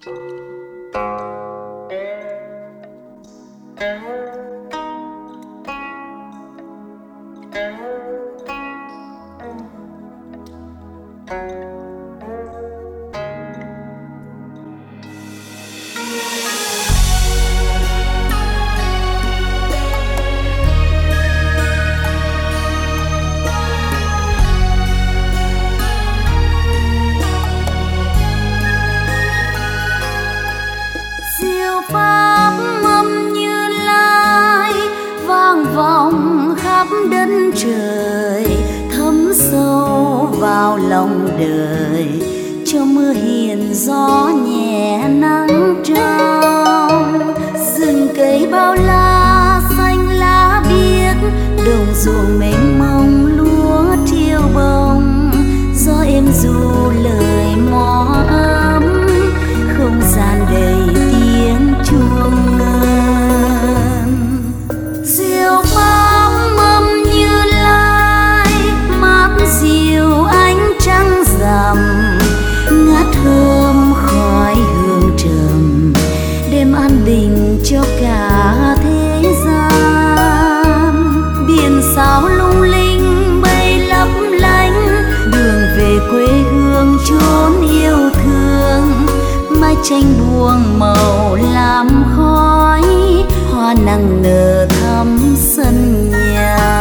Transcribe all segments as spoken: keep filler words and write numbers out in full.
diệu pháp mâm Như Lai vang vọng khắp đất trời, thấm sâu vào lòng đời, cho mưa hiền gió nhẹ nắng trong. Rừng cây bao la xanh lá biếc, đồng ruộng mênh mông lúa thiêu bông, gió êm ru lời mõ ấm, không gian đầy tiếng chuông ngân. Diệu pháp mâm Như Lai mát dịu ánh trăng rằm, ngát thơm khói hương trầm, đêm an bình cho cả thế gian. Biển sao lung linh bay lấp lánh, đường về quê hương chốn yêu thương. Mái tranh buông màu làm khói, hoa nắng nở thắm sân nhà.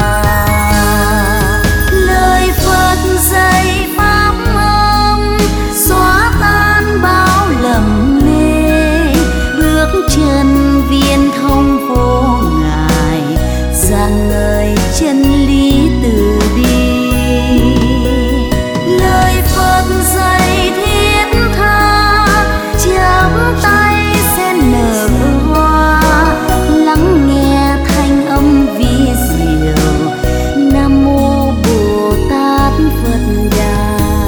Lời Phật dạy pháp âm xóa tan bao lầm mê, bước chân viên thông phố Ngài, rạng ngời chân lý từ bi. Lời Phật dạy thiết tha, chắp tay sen nở hoa, lắng nghe thanh âm vi diệu. Nam mô Bồ Tát Phật Đà.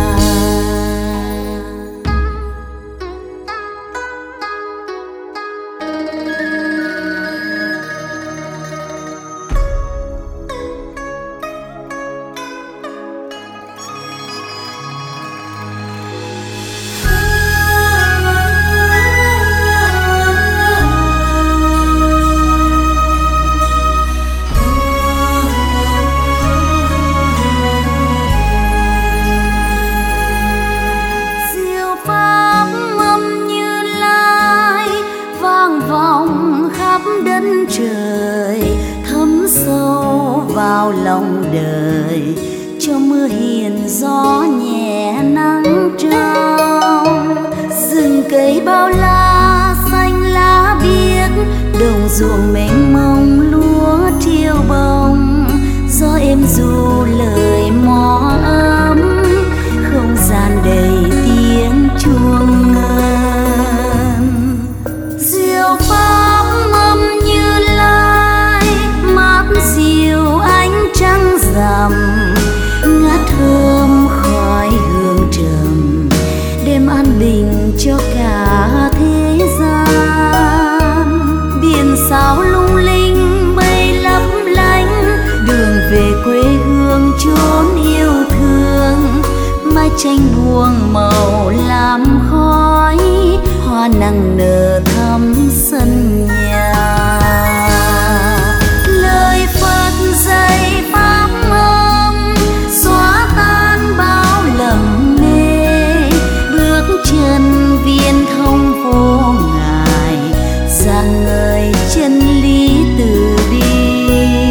Diệu pháp mâm Như Lai vang vọng khắp đất trời, thấm sâu vào lòng đời, cho mưa hiền gió nhẹ nắng trong. Rừng cây bao la xanh lá biếc, đồng ruộng mênh mông lúa thiêu bông, gió êm ru lời mõ ấm, không gian đầy tiếng chuông ngân. Diệu pháp mâm Như Lai mát dịu ánh trăng rằm, ngát thơm khói hương trầm, đêm an bình cho cả thế gian. Biển sao lung linh bay lấp lánh, đường về quê hương chốn yêu thương. Mái tranh buông màu làm khói, hoa nắng nở thắm sân nhà. Lời Phật dạy pháp âm xóa tan bao lầm mê, bước chân viên thông phố Ngài, rạng ngời chân lý từ bi.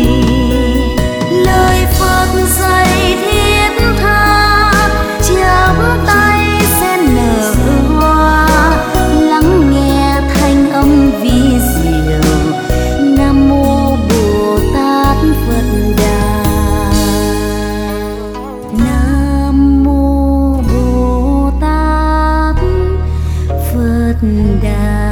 Lời Phật dạy thiết tha, chắp tay sen nở hoa, lắng nghe thanh âm vi diệu. Nam mô Bồ Tát Phật Đà. Nam mô Bồ Tát Phật Đà.